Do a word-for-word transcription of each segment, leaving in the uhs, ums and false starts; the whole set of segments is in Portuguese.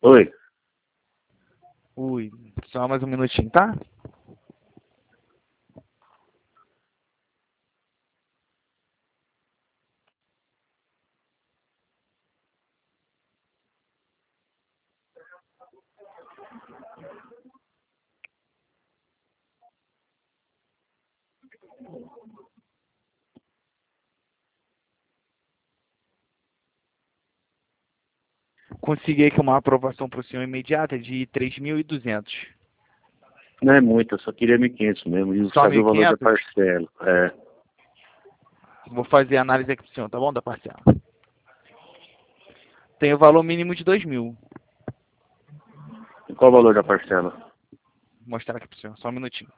Oi. Ui, só mais um minutinho, tá? Consegui aqui uma aprovação para o senhor imediata de três mil e duzentos. Não é muito, eu só queria mil e quinhentos mesmo. E Só saber o valor da mil e quinhentos? parcela. É. Vou fazer a análise aqui pro senhor, tá bom? Da parcela. Tem o valor mínimo de dois mil. E qual o valor da parcela? Vou mostrar aqui pro senhor, só um minutinho.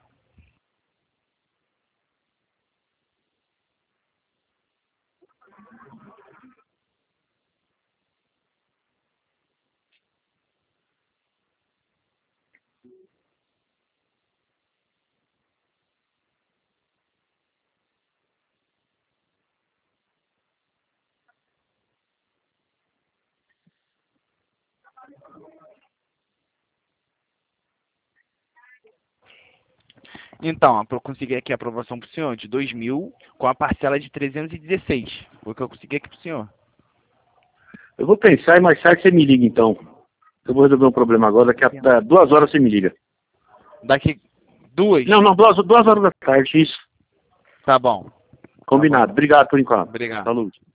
Então, eu consegui aqui a aprovação pro senhor de dois mil com a parcela de trezentos e dezesseis. Foi o que eu consegui aqui pro senhor. Eu vou pensar e mais tarde você me liga então. Eu vou resolver um problema agora, daqui a da- duas horas você me liga. Daqui duas? Não, não, duas, duas horas da tarde, isso. Tá bom. Combinado. Tá bom. Obrigado por enquanto. Obrigado. Saúde.